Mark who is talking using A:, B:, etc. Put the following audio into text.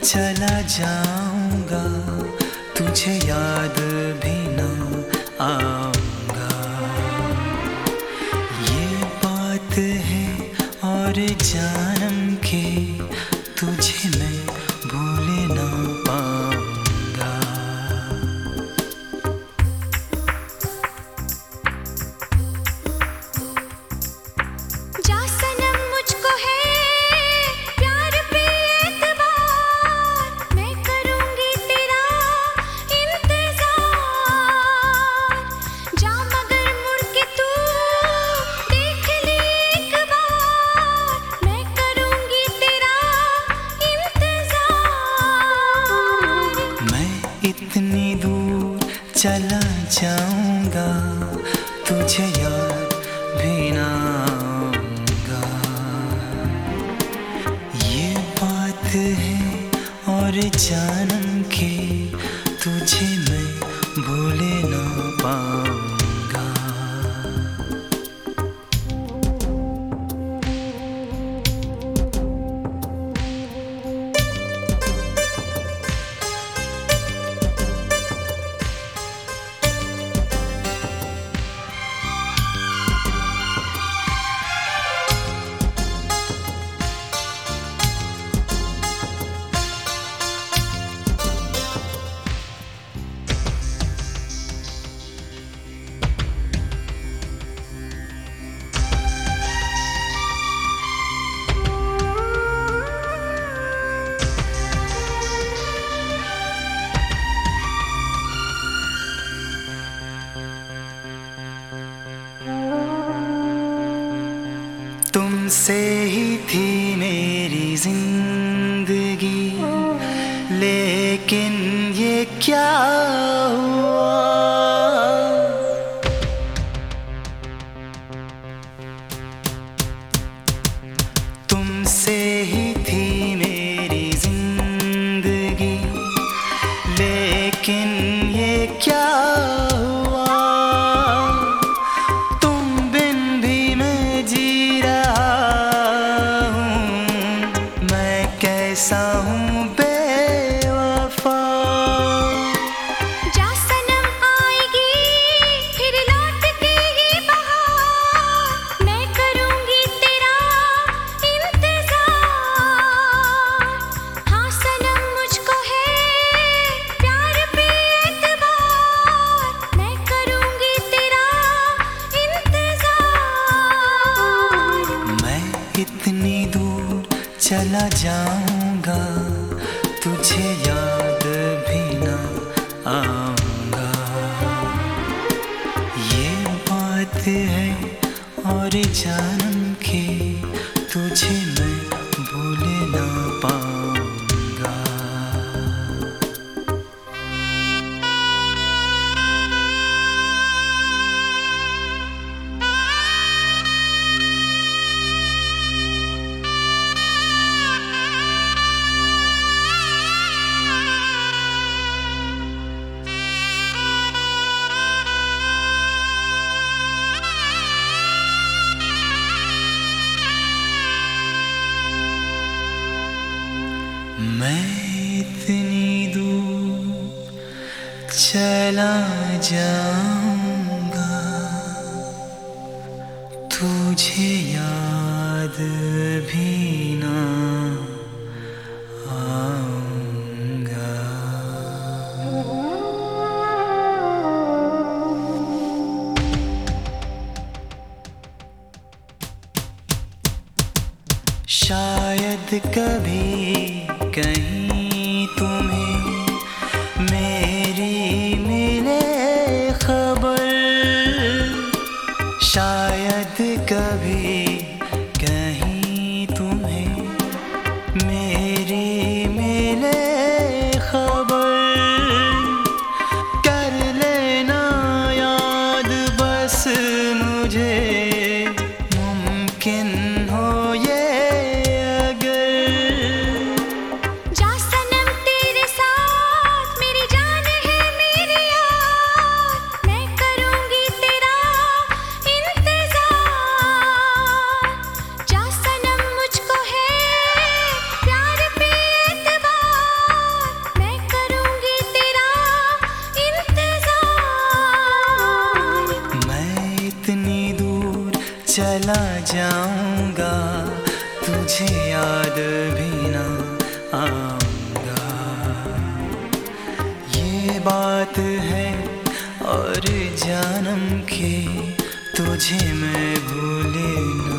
A: चला जाऊंगा, तुझे याद भी ना आऊंगा। ये बात है और जानम के तुझे मैं भूल ना पाऊंगा।
B: जा सनम मुझको है प्यार पे एतबार, मैं करूंगी तेरा इंतजार। जा मगर मुड़ के तू देख ले एक बार, मैं करूंगी तेरा इंतजार।
A: मैं इतनी दूर चला जाऊंगा, तुझे याद भी ना आऊंगा। ये बात है और जानम के तुझे मैं भूल ना पाऊंगा। तुमसे ही थी मेरी जिंदगी, लेकिन ये क्या हुआ। तुमसे ही थी मेरी जिंदगी, लेकिन ये क्या हुआ। तुम बिन भी मैं जी रहा हूँ, मैं कैसा हूँ बेवफा।
B: जा सनम आएगी फिर लौट के ये बहार, मैं करूंगी तेरा इंतजार। हाँ सनम मुझको है प्यार पे एतबार, मैं करूंगी तेरा इंतजार।
A: मैं इतनी दूर चला जाऊंगा, तुझे याद भी ना आऊंगा। ये बात है और जानम के तुझे मैं भूल ना पाऊंगा। मैं इतनी दूर चला जाऊंगा, तुझे याद भी ना आऊंगा। शायद कभी कहीं तुम्हें मेरी मिले खबर, शायद कभी कहीं तुम्हें मेरी मिले खबर। कर लेना याद बस मुझे, मुमकिन हो ये अगर। चला जाऊंगा, तुझे याद भी ना आऊंगा। ये बात है और जानम के तुझे मैं भूले ना